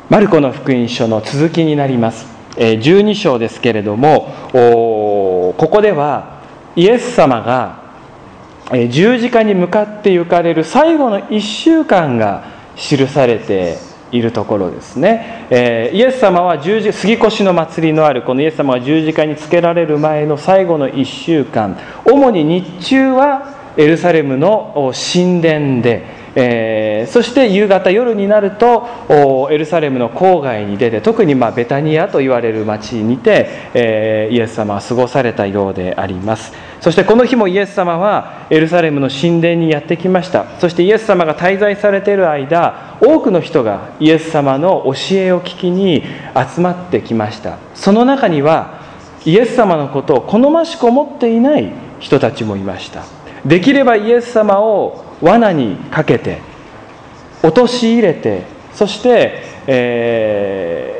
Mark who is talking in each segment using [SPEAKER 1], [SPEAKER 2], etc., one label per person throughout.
[SPEAKER 1] マルコの福音書の続きになります。12章ですけれども、ここではイエス様が十字架に向かって行かれる最後の1週間が記されているところですね。イエス様は杉越の祭りのあるこのイエス様が十字架につけられる前の最後の1週間、主に日中はエルサレムの神殿で、そして夕方夜になるとエルサレムの郊外に出て、特にベタニアと言われる町にて、イエス様は過ごされたようであります。そしてこの日もイエス様はエルサレムの神殿にやってきました。そしてイエス様が滞在されている間、多くの人がイエス様の教えを聞きに集まってきました。その中にはイエス様のことを好ましく思っていない人たちもいました。できればイエス様を罠にかけて陥れて、そして、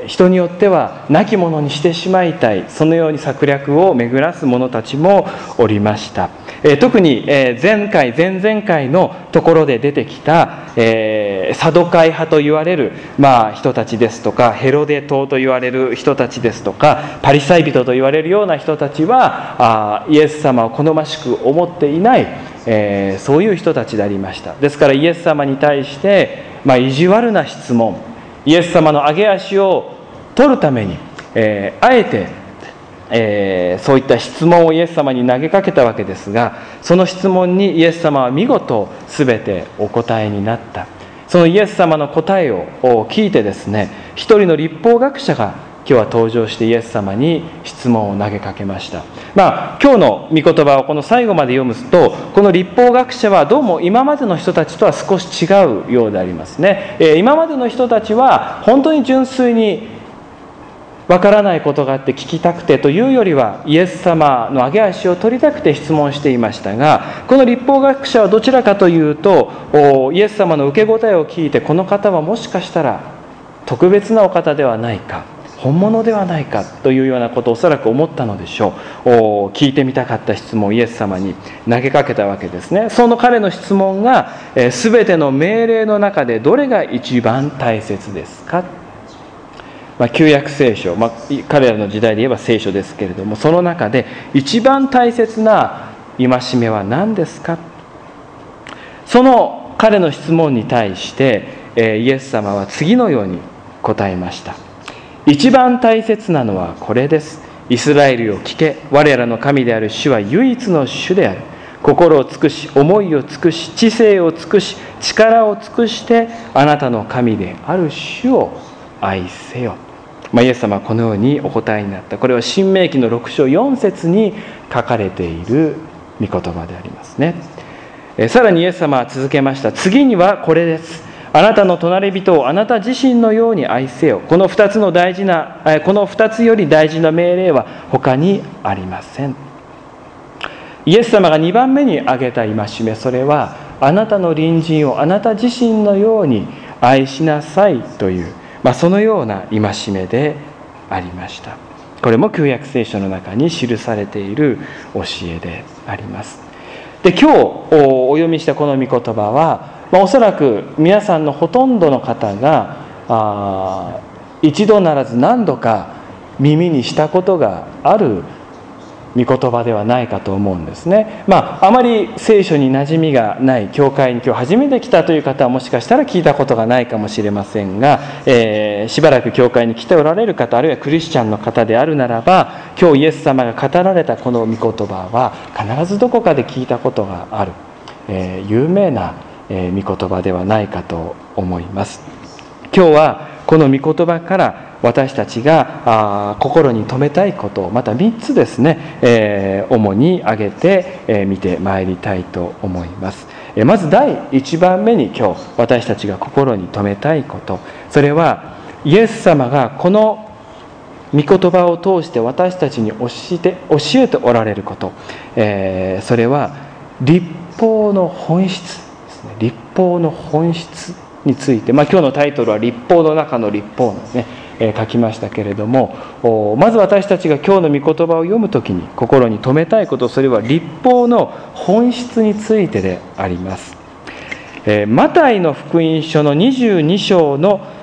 [SPEAKER 1] 人によっては亡き者にしてしまいたい、そのように策略を巡らす者たちもおりました。特に前々回のところで出てきた、サドカイ派と言われる、人たちですとか、ヘロデ党と言われる人たちですとか、パリサイ人と言われるような人たちはイエス様を好ましく思っていない、そういう人たちでありました。ですからイエス様に対して、意地悪な質問、イエス様の上げ足を取るために、あえてそういった質問をイエス様に投げかけたわけですが、その質問にイエス様は見事全てお答えになった。そのイエス様の答えを聞いてですね、一人の律法学者が今日は登場してイエス様に質問を投げかけました。今日の御言葉をこの最後まで読むと、この律法学者はどうも今までの人たちとは少し違うようでありますね。今までの人たちは本当に純粋にわからないことがあって聞きたくてというよりは、イエス様の上げ足を取りたくて質問していましたが、この律法学者はどちらかというと、イエス様の受け答えを聞いて、この方はもしかしたら特別なお方ではないか、本物ではないかというようなことをおそらく思ったのでしょう。聞いてみたかった質問をイエス様に投げかけたわけですね。その彼の質問が、全ての命令の中でどれが一番大切ですか。旧約聖書、彼らの時代で言えば聖書ですけれども、その中で一番大切な戒めは何ですか。その彼の質問に対して、イエス様は次のように答えました。一番大切なのはこれです。イスラエルよ聞け。我らの神である主は唯一の主である。心を尽くし、思いを尽くし、知性を尽くし、力を尽くしてあなたの神である主を愛せよ。イエス様はこのようにお答えになった。これは申命記の6章4節に書かれている御言葉でありますね。さらにイエス様は続けました。次にはこれです。あなたの隣人をあなた自身のように愛せよ。この2つより大事な命令は他にありません。イエス様が2番目に挙げた戒め、それはあなたの隣人をあなた自身のように愛しなさいという、そのような戒めでありました。これも旧約聖書の中に記されている教えであります。で、今日お読みしたこの御言葉は、おそらく皆さんのほとんどの方が一度ならず何度か耳にしたことがある御言葉ではないかと思うんですね。あまり聖書に馴染みがない、教会に今日初めて来たという方はもしかしたら聞いたことがないかもしれませんが、しばらく教会に来ておられる方、あるいはクリスチャンの方であるならば、今日イエス様が語られたこの御言葉は必ずどこかで聞いたことがある、有名な御言葉ではないかと思います。今日はこの御言葉から私たちが心に留めたいことをまた3つですね、主に挙げて見てまいりたいと思います。まず第1番目に今日私たちが心に留めたいこと、それはイエス様がこの御言葉を通して私たちに教えておられること、それは律法の本質ですね。律法の本質について、今日のタイトルは律法の中の律法なんですね、書きましたけれども、まず私たちが今日の御言葉を読むときに心に留めたいこと、それは律法の本質についてであります。マタイの福音書の22章の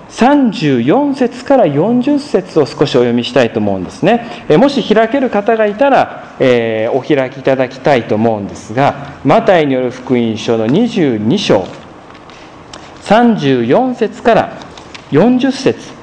[SPEAKER 1] 34節から40節を少しお読みしたいと思うんですね。もし開ける方がいたら、お開きいただきたいと思うんですが、マタイによる福音書の22章34節から40節。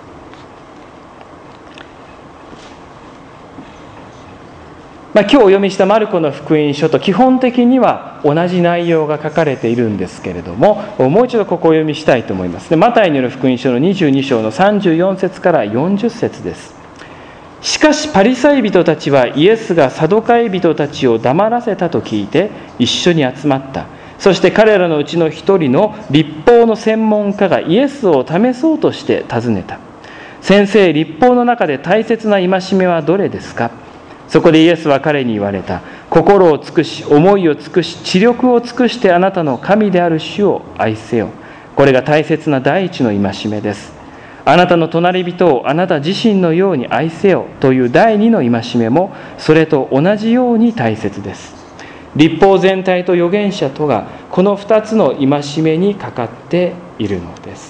[SPEAKER 1] 今日お読みしたマルコの福音書と基本的には同じ内容が書かれているんですけれども、もう一度ここをお読みしたいと思います。マタイによる福音書の22章の34節から40節です。しかしパリサイ人たちはイエスがサドカイ人たちを黙らせたと聞いて一緒に集まった。そして彼らのうちの一人の律法の専門家がイエスを試そうとして尋ねた。先生、律法の中で大切な戒めはどれですか？そこでイエスは彼に言われた。心を尽くし、思いを尽くし、知力を尽くしてあなたの神である主を愛せよ。これが大切な第一の戒めです。あなたの隣人をあなた自身のように愛せよという第二の戒めもそれと同じように大切です。律法全体と預言者とがこの2つの戒めにかかっているのです。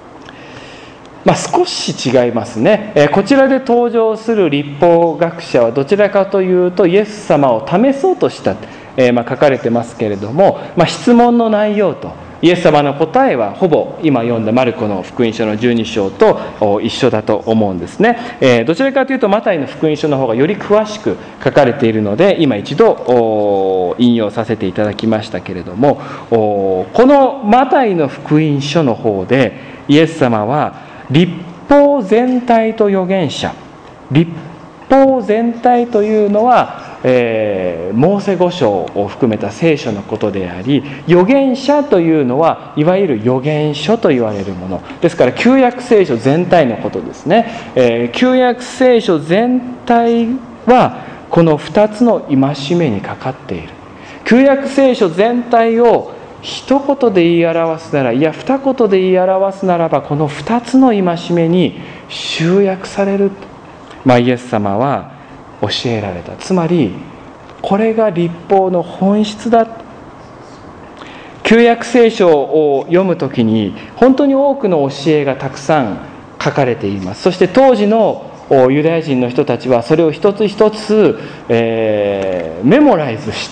[SPEAKER 1] 少し違いますね。こちらで登場する律法学者はどちらかというとイエス様を試そうとした、書かれてますけれども、質問の内容とイエス様の答えはほぼ今読んだマルコの福音書の12章と一緒だと思うんですね。どちらかというとマタイの福音書の方がより詳しく書かれているので今一度引用させていただきましたけれども、このマタイの福音書の方でイエス様は律法全体と預言者、律法全体というのは、モーセ五書を含めた聖書のことであり、預言者というのはいわゆる預言書と言われるものですから、旧約聖書全体のことですね。旧約聖書全体はこの2つの戒めにかかっている。旧約聖書全体を一言で言い表すなら、いや二言で言い表すならば、この二つの戒めに集約される、イエス様は教えられた。つまりこれが律法の本質だ。旧約聖書を読むときに本当に多くの教えがたくさん書かれています。そして当時のユダヤ人の人たちはそれを一つ一つ、メモライズして、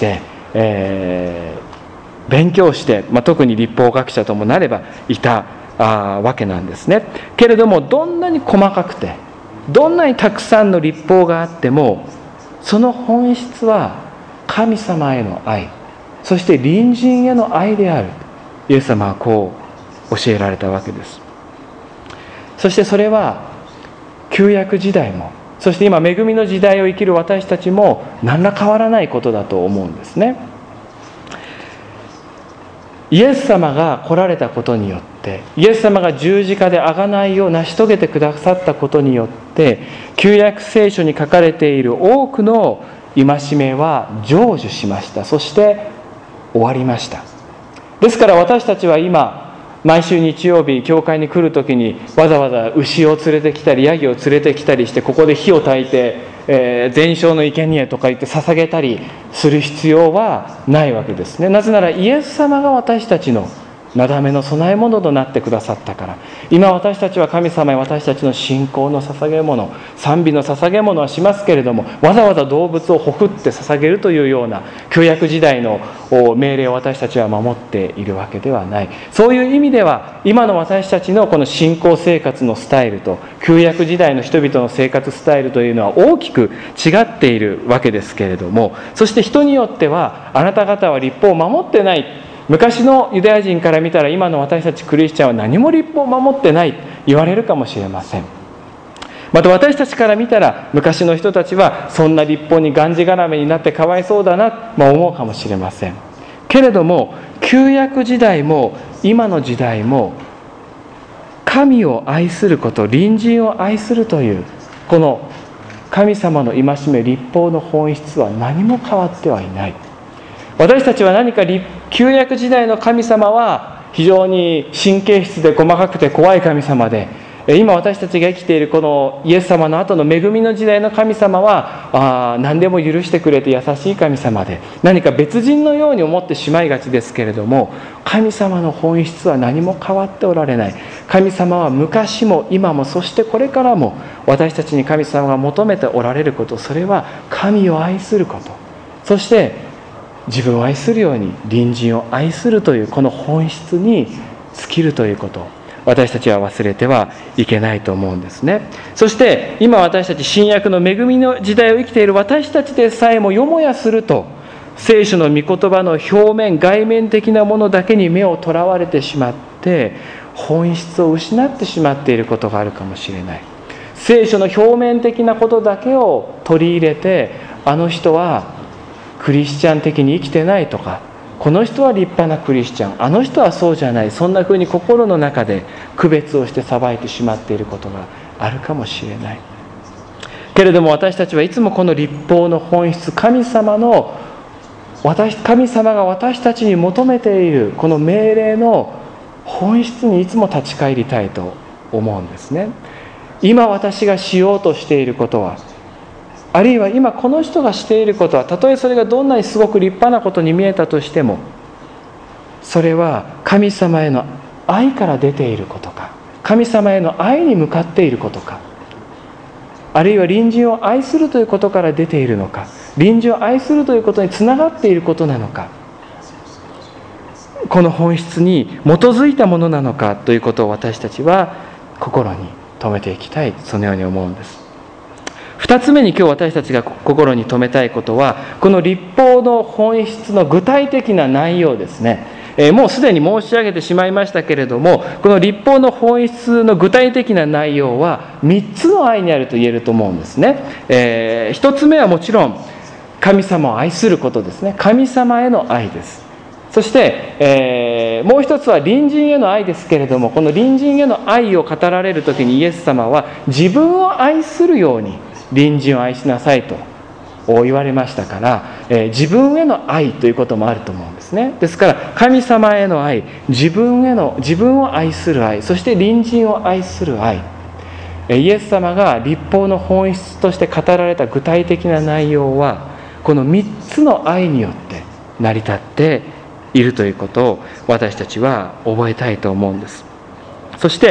[SPEAKER 1] 勉強して、特に律法学者ともなればいたわけなんですね。けれどもどんなに細かくてどんなにたくさんの律法があっても、その本質は神様への愛、そして隣人への愛である。イエス様はこう教えられたわけです。そしてそれは旧約時代も、そして今恵みの時代を生きる私たちも何ら変わらないことだと思うんですね。イエス様が来られたことによって、イエス様が十字架で贖いを成し遂げてくださったことによって、旧約聖書に書かれている多くの戒めは成就しました。そして終わりました。ですから私たちは今毎週日曜日教会に来るときにわざわざ牛を連れてきたりヤギを連れてきたりして、ここで火を焚いて全焼の生贄とか言って捧げたりする必要はないわけですね。なぜならイエス様が私たちのなだめの供え物となってくださったから。今私たちは神様へ私たちの信仰の捧げ物、賛美の捧げ物はしますけれども、わざわざ動物をほふって捧げるというような旧約時代の命令を私たちは守っているわけではない。そういう意味では今の私たちのこの信仰生活のスタイルと旧約時代の人々の生活スタイルというのは大きく違っているわけですけれども、そして人によってはあなた方は律法を守ってない、昔のユダヤ人から見たら今の私たちクリスチャンは何も律法を守ってないと言われるかもしれません。また私たちから見たら昔の人たちはそんな律法にがんじがらめになってかわいそうだなと思うかもしれませんけれども、旧約時代も今の時代も神を愛すること、隣人を愛するというこの神様の戒め、律法の本質は何も変わってはいない。私たちは何か旧約時代の神様は非常に神経質で細かくて怖い神様で、 今私たちが生きているこのイエス様の後の恵みの時代の神様は何でも許してくれて優しい神様で、何か別人のように思ってしまいがちですけれども、神様の本質は何も変わっておられない。神様は昔も今もそしてこれからも私たちに神様が求めておられること、それは神を愛すること、そして自分を愛するように隣人を愛するというこの本質に尽きるということ、私たちは忘れてはいけないと思うんですね。そして今私たち新約の恵みの時代を生きている私たちでさえもよもやすると聖書の御言葉の表面外面的なものだけに目をとらわれてしまって本質を失ってしまっていることがあるかもしれない。聖書の表面的なことだけを取り入れて、あの人はクリスチャン的に生きてないとか、この人は立派なクリスチャン、あの人はそうじゃない、そんなふうに心の中で区別をして裁いてしまっていることがあるかもしれない。けれども私たちはいつもこの律法の本質、神様が私たちに求めているこの命令の本質にいつも立ち返りたいと思うんですね。今私がしようとしていることは、あるいは今この人がしていることは、たとえそれがどんなにすごく立派なことに見えたとしても、それは神様への愛から出ていることか、神様への愛に向かっていることか、あるいは隣人を愛するということから出ているのか、隣人を愛するということにつながっていることなのか、この本質に基づいたものなのかということを私たちは心に留めていきたい、そのように思うんです。2つ目に今日私たちが心に留めたいことは、この律法の本質の具体的な内容ですね。もうすでに申し上げてしまいましたけれども、この律法の本質の具体的な内容は3つの愛にあると言えると思うんですね。1つ目はもちろん神様を愛することですね。神様への愛です。そして、もう一つは隣人への愛ですけれども、この隣人への愛を語られるときにイエス様は自分を愛するように隣人を愛しなさいと言われましたから、自分への愛ということもあると思うんですね。ですから神様への愛、自分を愛する愛、そして隣人を愛する愛、イエス様が律法の本質として語られた具体的な内容はこの3つの愛によって成り立っているということを私たちは覚えたいと思うんです。そして、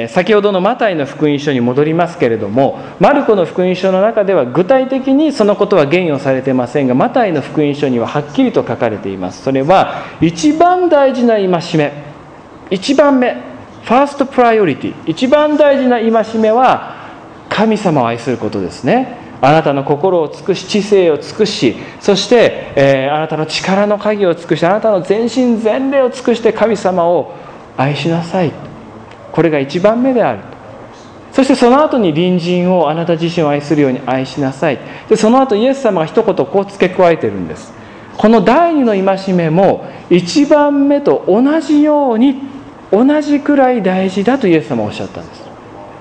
[SPEAKER 1] 先ほどのマタイの福音書に戻りますけれども、マルコの福音書の中では具体的にそのことは言与されていませんが、マタイの福音書にははっきりと書かれています。それは一番大事な戒め、一番目、ファーストプライオリティ、一番大事な戒めは神様を愛することですね。あなたの心を尽くし、知性を尽くし、そして、あなたの力の限りを尽くし、あなたの全身全霊を尽くして神様を愛しなさい。これが一番目である。そしてその後に隣人をあなた自身を愛するように愛しなさい。でその後イエス様が一言こう付け加えているんです。この第二の戒めも一番目と同じように、同じくらい大事だとイエス様はおっしゃったんです。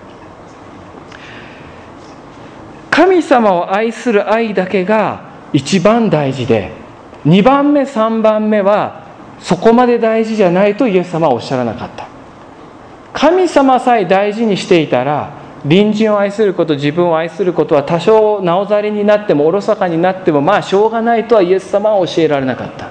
[SPEAKER 1] 神様を愛する愛だけが一番大事で、2番目3番目はそこまで大事じゃないとイエス様はおっしゃらなかった。神様さえ大事にしていたら、隣人を愛すること、自分を愛することは多少なおざりになってもおろそかになってもまあしょうがないとはイエス様は教えられなかった。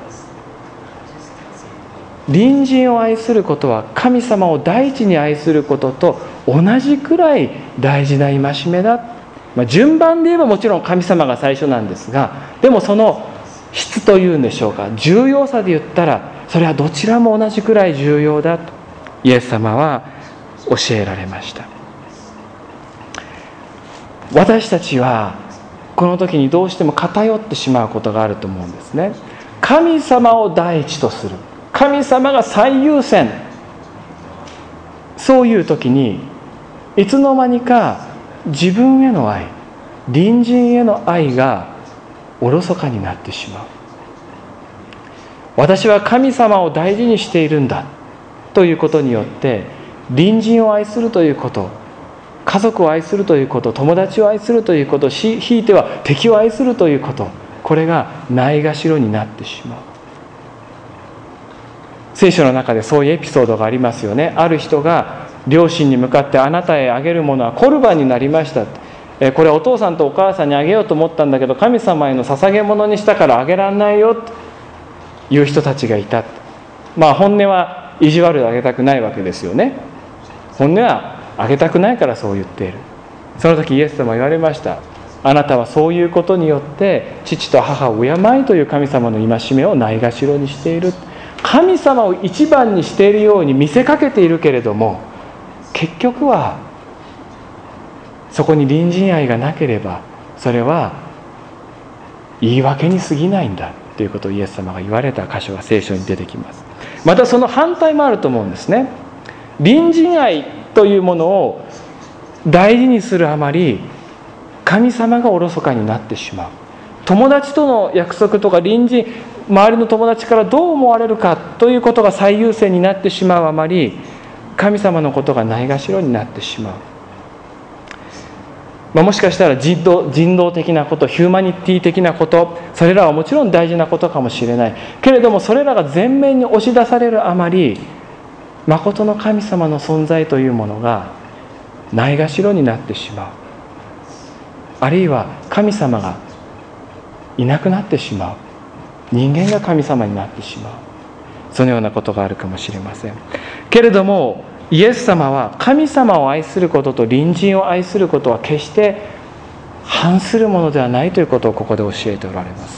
[SPEAKER 1] 隣人を愛することは神様を第一に愛することと同じくらい大事な戒めだ。順番で言えばもちろん神様が最初なんですが、でもその質というんでしょうか、重要さで言ったらそれはどちらも同じくらい重要だとイエス様は教えられました。私たちはこの時にどうしても偏ってしまうことがあると思うんですね。神様を第一とする、神様が最優先、そういう時にいつの間にか自分への愛、隣人への愛がおろそかになってしまう。私は神様を大事にしているんだということによって隣人を愛するということ、家族を愛するということ、友達を愛するということ、ひいては敵を愛するということ、これがないがしろになってしまう。聖書の中でそういうエピソードがありますよね。ある人が両親に向かって、あなたへあげるものはコルバンになりました。これお父さんとお母さんにあげようと思ったんだけど、神様への捧げ物にしたからあげらんないよという人たちがいた。本音は意地悪であげたくないわけですよね。本音はあげたくないからそう言っている。その時イエス様は言われました。あなたはそういうことによって父と母を敬いという神様の戒めをないがしろにしている。神様を一番にしているように見せかけているけれども、結局はそこに隣人愛がなければそれは言い訳に過ぎないんだということをイエス様が言われた箇所が聖書に出てきます。またその反対もあると思うんですね。隣人愛というものを大事にするあまり神様がおろそかになってしまう。友達との約束とか隣人、周りの友達からどう思われるかということが最優先になってしまうあまり、神様のことがないがしろになってしまう。もしかしたら人道的なこと、ヒューマニティ的なこと、それらはもちろん大事なことかもしれないけれども、それらが前面に押し出されるあまり、誠の神様の存在というものがないがしろになってしまう。あるいは神様がいなくなってしまう。人間が神様になってしまう。そのようなことがあるかもしれません。けれどもイエス様は神様を愛することと隣人を愛することは決して反するものではないということをここで教えておられます。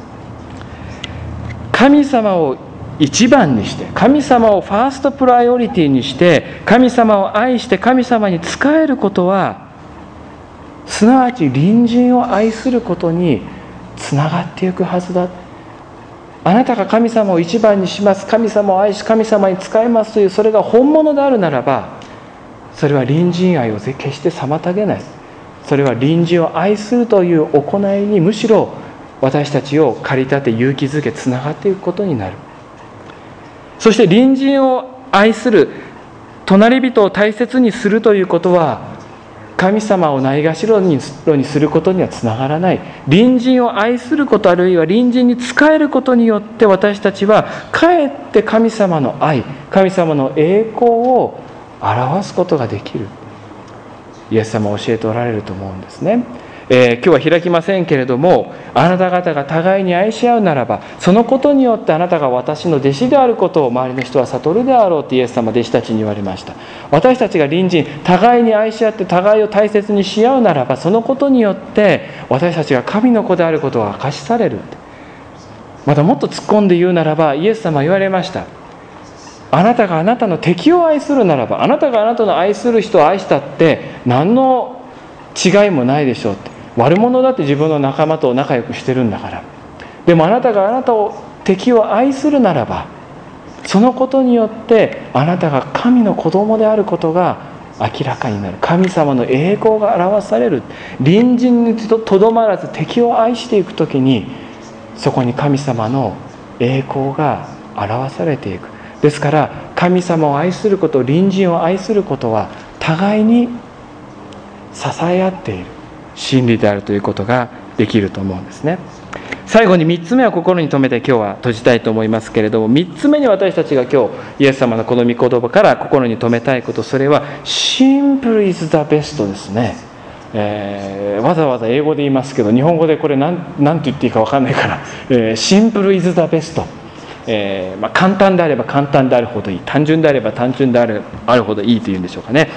[SPEAKER 1] 神様を一番にして、神様をファーストプライオリティにして、神様を愛して神様に仕えることは、すなわち隣人を愛することにつながっていくはずだ。あなたが神様を一番にします、神様を愛し神様に仕えますという、それが本物であるならば、それは隣人愛を決して妨げない。それは隣人を愛するという行いにむしろ私たちを駆り立て勇気づけつながっていくことになる。そして隣人を愛する、隣人を大切にするということは神様をないがしろにすることにはつながらない。隣人を愛すること、あるいは隣人に仕えることによって私たちはかえって神様の愛、神様の栄光を表すことができる。イエス様は教えておられると思うんですね。今日は開きませんけれども、あなた方が互いに愛し合うならば、そのことによってあなたが私の弟子であることを周りの人は悟るであろうとイエス様は弟子たちに言われました。私たちが隣人、互いに愛し合って互いを大切にし合うならば、そのことによって私たちが神の子であることが明かしされる。またもっと突っ込んで言うならば、イエス様は言われました。あなたがあなたの敵を愛するならば、あなたがあなたの愛する人を愛したって何の違いもないでしょうって。悪者だって自分の仲間と仲良くしてるんだから。でもあなたがあなたを敵を愛するならば、そのことによってあなたが神の子供であることが明らかになる。神様の栄光が表される。隣人にとどまらず敵を愛していくときに、そこに神様の栄光が表されていく。ですから神様を愛すること、隣人を愛することは互いに支え合っている真理であるということができると思うんですね。最後に3つ目を心に留めて今日は閉じたいと思いますけれども、3つ目に私たちが今日イエス様のこの御言葉から心に留めたいこと、それは Simple is the best ですね。わざわざ英語で言いますけど、日本語でこれ何て言っていいか分かんないから、Simple is the best、簡単であれば簡単であるほどいい、単純であれば単純であるほどいいというんでしょうかね。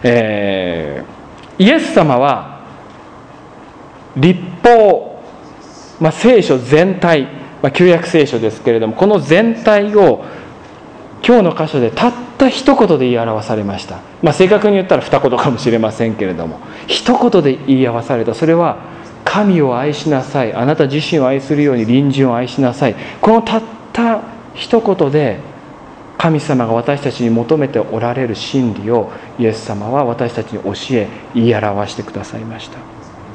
[SPEAKER 1] イエス様は律法、聖書全体、旧約聖書ですけれども、この全体を今日の箇所でたった一言で言い表されました。正確に言ったら二言かもしれませんけれども、一言で言い表された。それは神を愛しなさい、あなた自身を愛するように隣人を愛しなさい。このたった一言で神様が私たちに求めておられる真理をイエス様は私たちに教え、言い表してくださいました。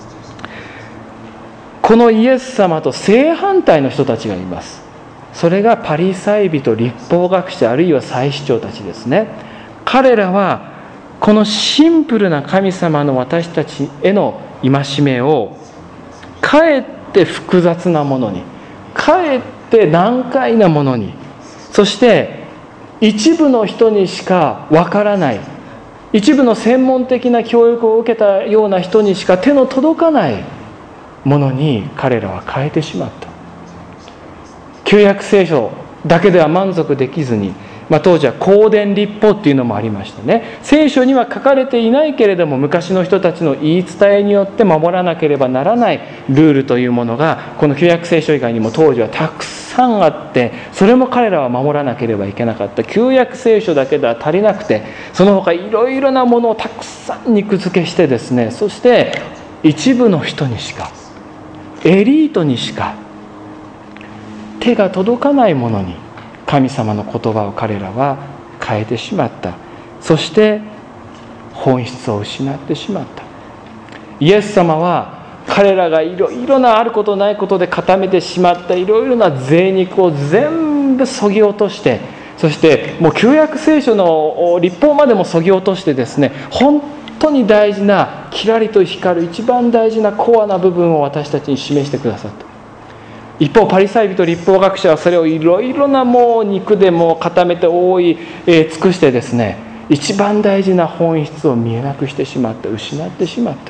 [SPEAKER 1] このイエス様と正反対の人たちがいます。それがパリサイ人、律法学者、あるいは祭司長たちですね。彼らはこのシンプルな神様の私たちへの戒めをかえって複雑なものに、かえって難解なものに、そして一部の人にしかわからない一部の専門的な教育を受けたような人にしか手の届かないものに彼らは変えてしまった。旧約聖書だけでは満足できずに、当時は公伝律法っていうのもありましたね。聖書には書かれていないけれども、昔の人たちの言い伝えによって守らなければならないルールというものが、この旧約聖書以外にも当時はたくさんあって、それも彼らは守らなければいけなかった。旧約聖書だけでは足りなくて、その他いろいろなものをたくさん肉付けしてですね、そして一部の人にしか、エリートにしか手が届かないものに神様の言葉を彼らは変えてしまった。そして本質を失ってしまった。イエス様は彼らがいろいろなあることないことで固めてしまったいろいろな贅肉を全部削ぎ落として、そしてもう旧約聖書の律法までも削ぎ落としてですね、本当に大事なキラリと光る一番大事なコアな部分を私たちに示してくださった。一方パリサイ人律法学者はそれをいろいろなもう肉でも固めて覆い尽くしてですね、一番大事な本質を見えなくしてしまった、失ってしまった。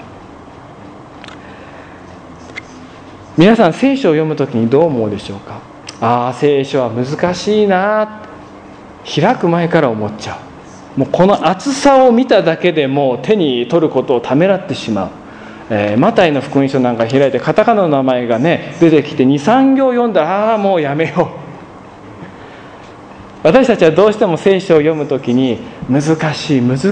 [SPEAKER 1] 皆さん聖書を読むときにどう思うでしょうか。聖書は難しいな、開く前から思っちゃう。もうこの厚さを見ただけでもう手に取ることをためらってしまう。マタイの福音書なんか開いてカタカナの名前がね出てきて 2,3 行読んだらもうやめよう。私たちはどうしても聖書を読むときに難しいもう一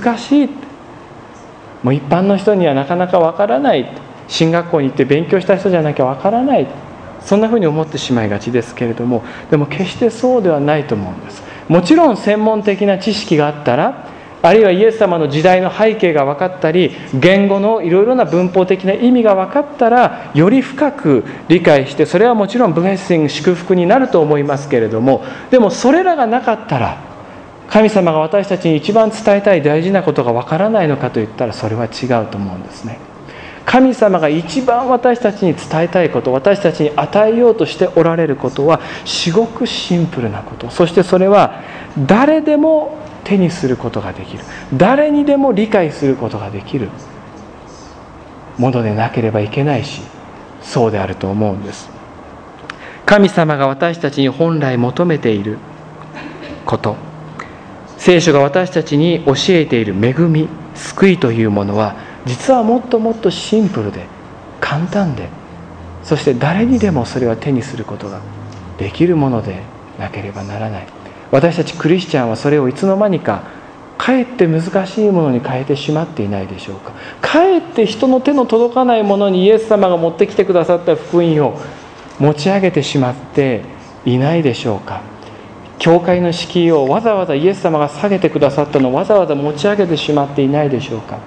[SPEAKER 1] 般の人にはなかなかわからない、進学校に行って勉強した人じゃなきゃわからない、そんなふうに思ってしまいがちですけれども、でも決してそうではないと思うんです。もちろん専門的な知識があったら、あるいはイエス様の時代の背景が分かったり、言語のいろいろな文法的な意味が分かったら、より深く理解して、それはもちろんブレッシング、祝福になると思いますけれども、でもそれらがなかったら、神様が私たちに一番伝えたい大事なことが分からないのかといったら、それは違うと思うんですね。神様が一番私たちに伝えたいこと、私たちに与えようとしておられることは至極シンプルなこと、そしてそれは誰でも手にすることができる、誰にでも理解することができるものでなければいけないし、そうであると思うんです。神様が私たちに本来求めていること、聖書が私たちに教えている恵み、救いというものは実はもっともっとシンプルで簡単で、そして誰にでもそれは手にすることができるものでなければならない。私たちクリスチャンはそれをいつの間にかかえって難しいものに変えてしまっていないでしょうか。かえって人の手の届かないものにイエス様が持ってきてくださった福音を持ち上げてしまっていないでしょうか。教会の敷居をわざわざイエス様が下げてくださったのをわざわざ持ち上げてしまっていないでしょうか。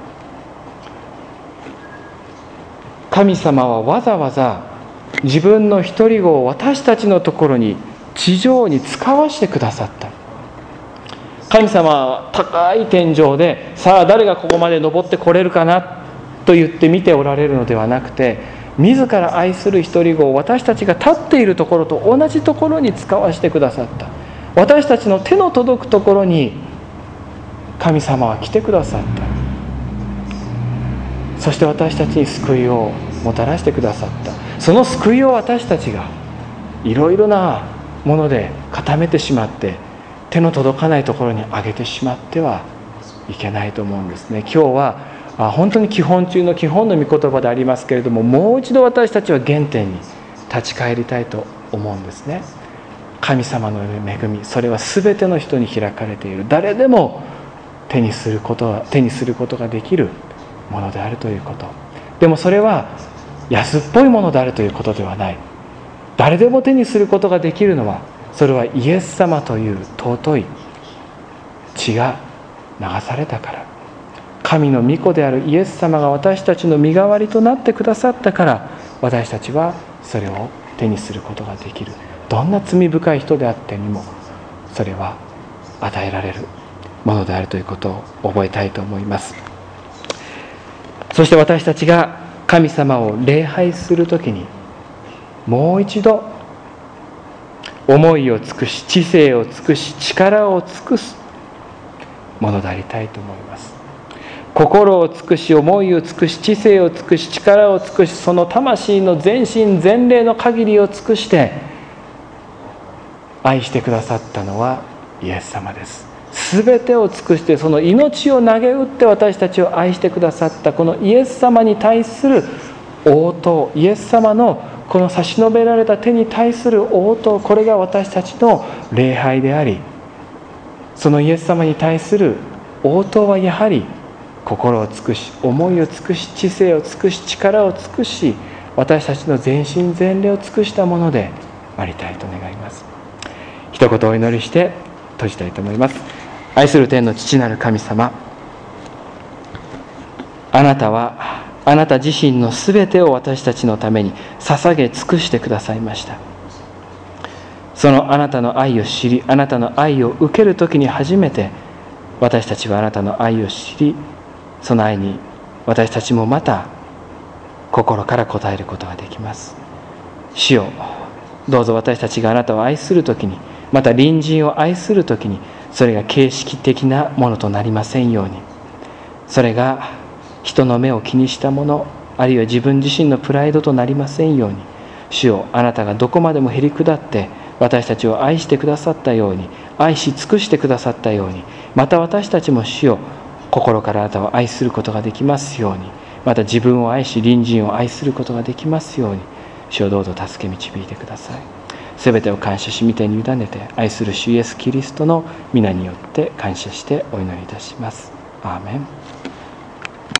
[SPEAKER 1] 神様はわざわざ自分の一人子を私たちのところに地上に使わしてくださった。神様は高い天井で、さあ誰がここまで登ってこれるかなと言って見ておられるのではなくて、自ら愛する一人子を私たちが立っているところと同じところに使わしてくださった。私たちの手の届くところに神様は来てくださった。そして私たちに救いをもたらしてくださった。その救いを私たちがいろいろなもので固めてしまって、手の届かないところに上げてしまってはいけないと思うんですね。今日は本当に基本中の基本の御言葉でありますけれども、もう一度私たちは原点に立ち返りたいと思うんですね。神様の恵み、それは全ての人に開かれている。誰でも手にすることができるものであるということ。でもそれは安っぽいものであるということではない。誰でも手にすることができるのは、それはイエス様という尊い血が流されたから、神の御子であるイエス様が私たちの身代わりとなってくださったから、私たちはそれを手にすることができる。どんな罪深い人であってにもそれは与えられるものであるということを覚えたいと思います。そして私たちが神様を礼拝するときに、もう一度思いを尽くし、知性を尽くし、力を尽くすものでありたいと思います。 心を尽くし、思いを尽くし、知性を尽くし、力を尽くし、その魂の全身全霊の限りを尽くして愛してくださったのはイエス様です。すべてを尽くして、その命を投げ打って私たちを愛してくださったこのイエス様に対する応答、イエス様のこの差し伸べられた手に対する応答、これが私たちの礼拝であり、そのイエス様に対する応答はやはり心を尽くし、思いを尽くし、知性を尽くし、力を尽くし、私たちの全身全霊を尽くしたものでありたいと願います。一言お祈りして閉じたいと思います。愛する天の父なる神様、あなたはあなた自身のすべてを私たちのために捧げ尽くしてくださいました。そのあなたの愛を知り、あなたの愛を受けるときに初めて私たちはあなたの愛を知り、その愛に私たちもまた心から応えることができます。主よ、どうぞ私たちがあなたを愛するときに、また隣人を愛するときに、それが形式的なものとなりませんように、それが人の目を気にしたもの、あるいは自分自身のプライドとなりませんように、主よ、あなたがどこまでもへり下って私たちを愛してくださったように、愛し尽くしてくださったように、また私たちも主よ、心からあなたを愛することができますように、また自分を愛し隣人を愛することができますように、主をどうぞ助け導いてください。すべてを感謝し、御手に委ねて、愛する主イエスキリストの皆によって感謝してお祈りいたします。アーメン。